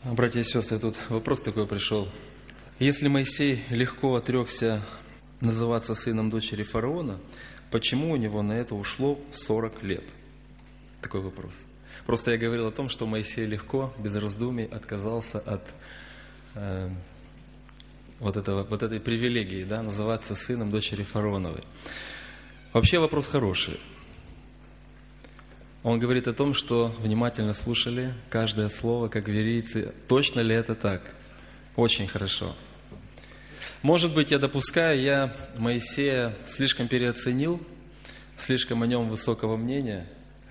Братья и сестры, тут вопрос такой пришел. Если Моисей легко отрекся называться сыном дочери фараона, почему у него на это ушло 40 лет? Такой вопрос. Просто я говорил о том, что Моисей легко, без раздумий отказался от вот этой привилегии, да, называться сыном дочери фараоновой. Вообще вопрос хороший. Он говорит о том, что внимательно слушали каждое слово, как верийцы. Точно ли это так? Очень хорошо. Может быть, я допускаю, я Моисея слишком переоценил, слишком о нем высокого мнения.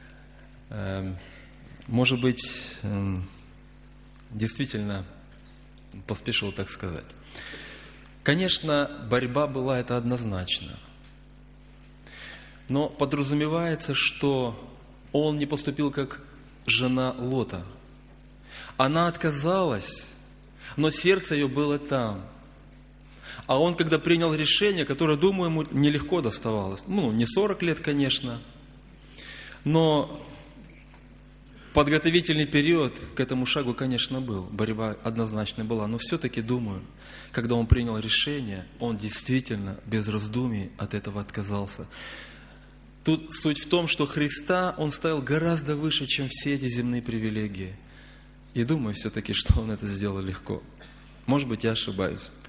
Может быть, действительно поспешил так сказать. Конечно, борьба была, это однозначно. Но подразумевается, что он не поступил как жена Лота. Она отказалась, но сердце ее было там. А он, когда принял решение, которое, думаю, ему нелегко доставалось, не 40 лет, конечно, но подготовительный период к этому шагу, конечно, был. Борьба однозначно была. Но все-таки, думаю, когда он принял решение, он действительно без раздумий от этого отказался. Тут суть в том, что Христа он ставил гораздо выше, чем все эти земные привилегии. И думаю все-таки, что он это сделал легко. Может быть, я ошибаюсь.